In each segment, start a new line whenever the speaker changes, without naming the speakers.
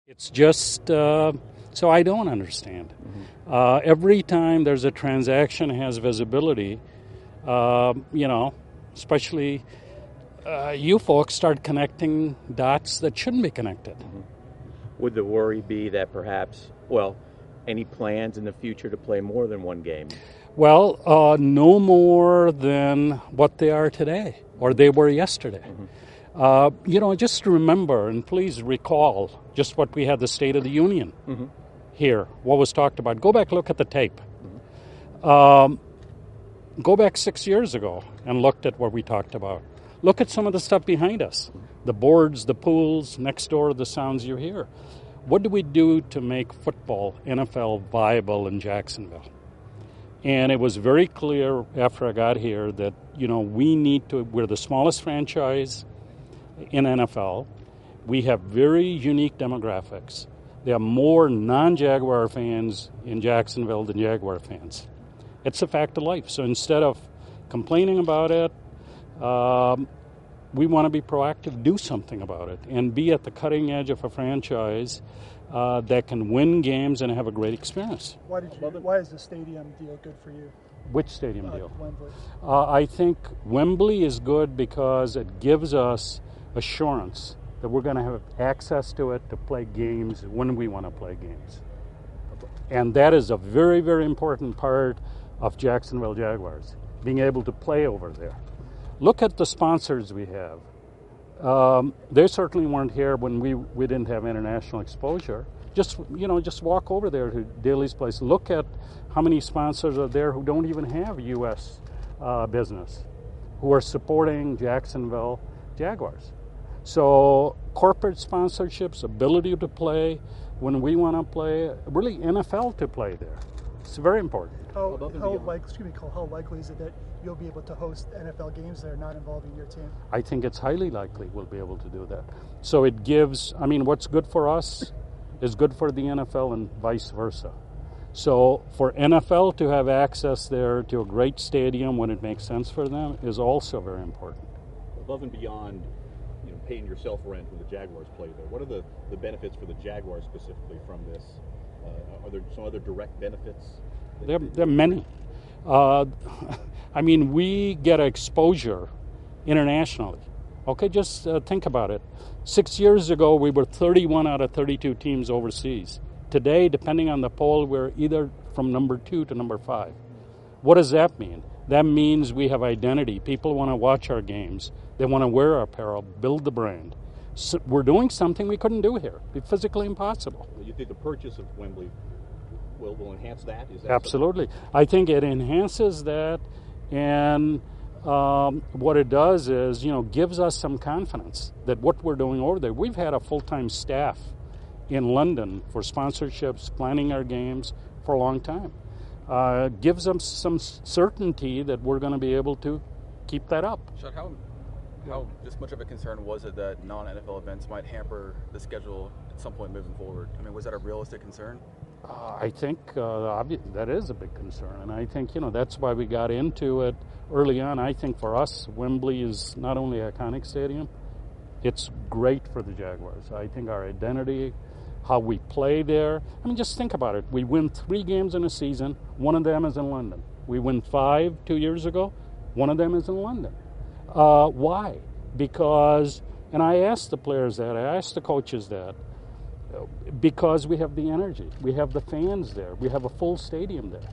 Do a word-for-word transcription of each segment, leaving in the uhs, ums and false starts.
It's just, uh, so I don't understand. Mm-hmm. Uh, every time there's a transaction has visibility, uh, you know, especially uh, you folks start connecting dots that shouldn't be connected.
Mm-hmm. Would the worry be that perhaps, well, any plans in the future to play more than one game?
Well, uh, no more than what they are today, or they were yesterday. Mm-hmm. Uh, you know, just remember, and please recall just what we had the State of the Union mm-hmm. here, what was talked about. Go back, look at the tape. Mm-hmm. Um, go back six years ago and looked at what we talked about. Look at some of the stuff behind us, the boards, the pools, next door, the sounds you hear. What do we do to make football, N F L, viable in Jacksonville? And it was very clear after I got here that, you know, we need to, we're the smallest franchise in N F L. We have very unique demographics. There are more non-Jaguar fans in Jacksonville than Jaguar fans. It's a fact of life. So instead of complaining about it, um, we want to be proactive, do something about it, and be at the cutting edge of a franchise uh, that can win games and have a great experience.
Why did you? Why is the stadium deal good for you?
Which stadium
uh,
deal?
Wembley.
Uh, I think Wembley is good because it gives us assurance that we're going to have access to it to play games when we want to play games. And that is a very, very important part of Jacksonville Jaguars, being able to play over there. Look at the sponsors we have. Um, they certainly weren't here when we, we didn't have international exposure. Just, you know, just walk over there to Daly's Place. Look at how many sponsors are there who don't even have U S uh, business, who are supporting Jacksonville Jaguars. So corporate sponsorships, ability to play when we want to play, really N F L to play there. It's very important.
How, how, like, excuse me, how likely is it that you'll be able to host N F L games that are not involving your team?
I think it's highly likely we'll be able to do that. So it gives, I mean, what's good for us is good for the N F L and vice versa. So for N F L to have access there to a great stadium when it makes sense for them is also very important.
Above and beyond, you know, paying yourself rent when the Jaguars play there, what are the, the benefits for the Jaguars specifically from this? Uh, are there some other direct benefits?
There, there are many. Uh, I mean, we get exposure internationally. Okay, just uh, think about it. Six years ago, we were thirty-one out of thirty-two teams overseas. Today, depending on the poll, we're either from number two to number five. What does that mean? That means we have identity. People want to watch our games. They want to wear our apparel, build the brand. So we're doing something we couldn't do here. It's physically impossible.
You think the purchase of Wembley will, will enhance that? Is that
Absolutely. Something? I think it enhances that, and um, what it does is, you know, gives us some confidence that what we're doing over there, we've had a full-time staff in London for sponsorships, planning our games for a long time. Uh, gives them some certainty that we're going to be able to keep that up.
Chuck, how, how just much of a concern was it that non-N F L events might hamper the schedule at some point moving forward? I mean, was that a realistic concern?
Uh, I think uh, obvi- that is a big concern, and I think, you know, that's why we got into it early on. I think for us, Wembley is not only an iconic stadium, it's great for the Jaguars. I think our identity, how we play there. I mean, just think about it. We win three games in a season. One of them is in London. We win five two years ago. One of them is in London. Uh, why? Because, and I asked the players that, I asked the coaches that, because we have the energy. We have the fans there. We have a full stadium there.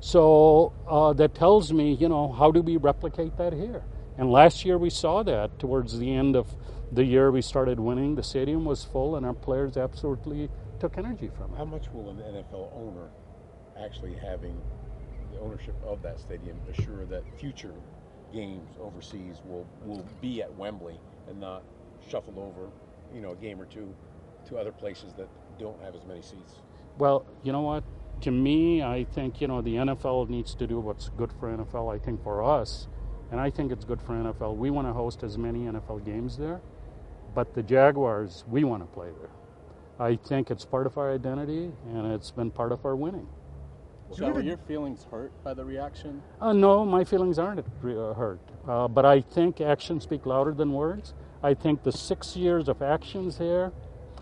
So uh, that tells me, you know, how do we replicate that here? And last year we saw that towards the end of the year we started winning. The stadium was full and our players absolutely took energy from it.
How much will an N F L owner actually having the ownership of that stadium assure that future games overseas will, will be at Wembley and not shuffled over, you know, a game or two to other places that don't have as many seats?
Well, you know what? To me, I think, you know, the N F L needs to do what's good for N F L. I think for us, and I think it's good for N F L, we want to host as many N F L games there. But the Jaguars, we want to play there. I think it's part of our identity, and it's been part of our winning.
So are your feelings hurt by the reaction?
Uh, no, my feelings aren't uh, hurt. Uh, but I think actions speak louder than words. I think the six years of actions here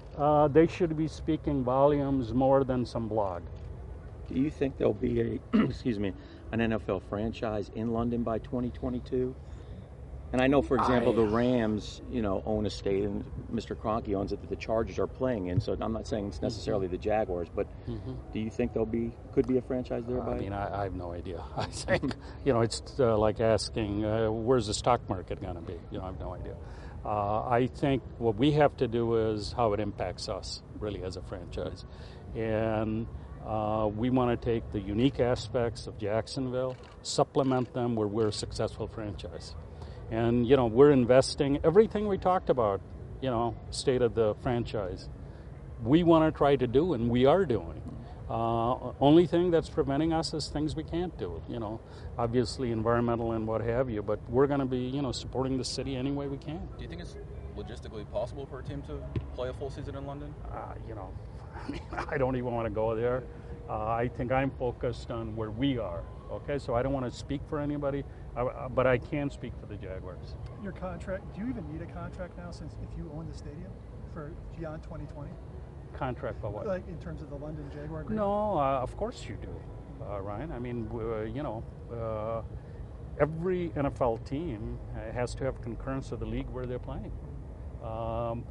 uh, they should be speaking volumes more than some blog.
Do you think there'll be a, excuse me, an N F L franchise in London by twenty twenty-two? And I know, for example, I, the Rams, you know, own a stadium. Mister Kroenke owns it that the Chargers are playing in. So I'm not saying it's necessarily the Jaguars, but mm-hmm. do you think there'll be could be a franchise there? Uh, by
I mean, I, I have no idea. I think you know, it's uh, like asking uh, where's the stock market going to be. You know, I have no idea. Uh, I think what we have to do is how it impacts us really as a franchise, and uh, we want to take the unique aspects of Jacksonville, supplement them where we're a successful franchise. And, you know, we're investing everything we talked about, you know, state of the franchise. We want to try to do, and we are doing. Uh, only thing that's preventing us is things we can't do, you know, obviously environmental and what have you. But we're going to be, you know, supporting the city any way we can.
Do you think it's logistically possible for a team to play a full season in London?
Uh, you know, I mean, I don't even want to go there. Uh, I think I'm focused on where we are. Okay, so I don't want to speak for anybody, uh, but I can speak for the Jaguars.
Your contract, do you even need a contract now since if you own the stadium for beyond twenty twenty?
Contract for what?
Like in terms of the London Jaguar agreement?
No, uh, of course you do, uh, Ryan. I mean, uh, you know, uh, every N F L team has to have concurrence of the league where they're playing. Um,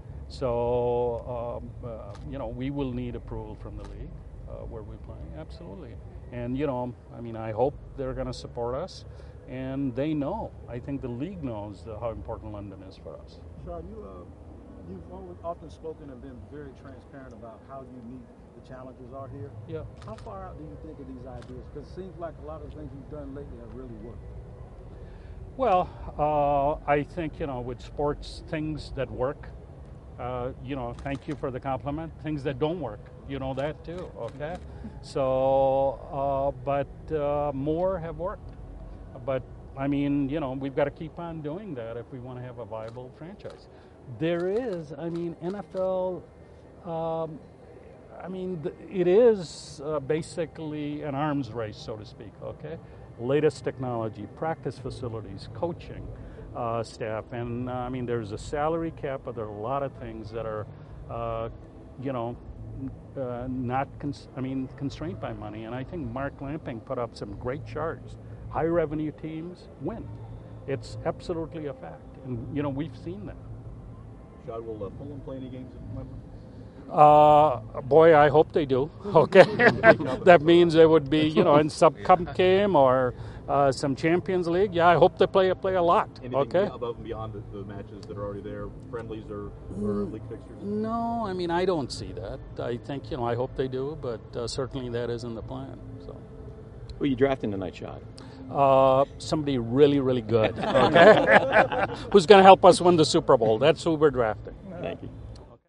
so, um, uh, you know, we will need approval from the league uh, where we're playing, absolutely. And, you know, I mean, I hope they're going to support us, and they know. I think the league knows uh, how important London is for us.
Sean, you, uh, you've always, often spoken and been very transparent about how unique the challenges are here.
Yeah.
How far out do you think of these ideas? Because it seems like a lot of the things you've done lately have really worked.
Well, uh, I think, you know, with sports, things that work, uh, you know, thank you for the compliment. Things that don't work, you know that too, okay? So, uh, but uh, more have worked. But, I mean, you know, we've got to keep on doing that if we want to have a viable franchise. There is, I mean, N F L, um, I mean, it is uh, basically an arms race, so to speak, okay? Latest technology, practice facilities, coaching uh, staff, and uh, I mean, there's a salary cap, but there are a lot of things that are, uh, you know, uh, not, cons- I mean, constrained by money. And I think Mark Lamping put up some great charts. High revenue teams win. It's absolutely a fact, and you know, we've seen that.
Shad, will uh, Fulham play any games at Wembley?
Uh, boy, I hope they do. Okay, that means they would be, you know, in some cup game or uh, some Champions League. Yeah, I hope they play play a lot.
Anything
okay,
above and beyond the, the matches that are already there, friendlies or, or league fixtures?
No, I mean, I don't see that. I think, you know, I hope they do, but uh, certainly that isn't the plan. So,
who are you drafting tonight, Shad?
Uh, somebody really, really good. Okay, who's going to help us win the Super Bowl? That's who we're drafting.
Thank you.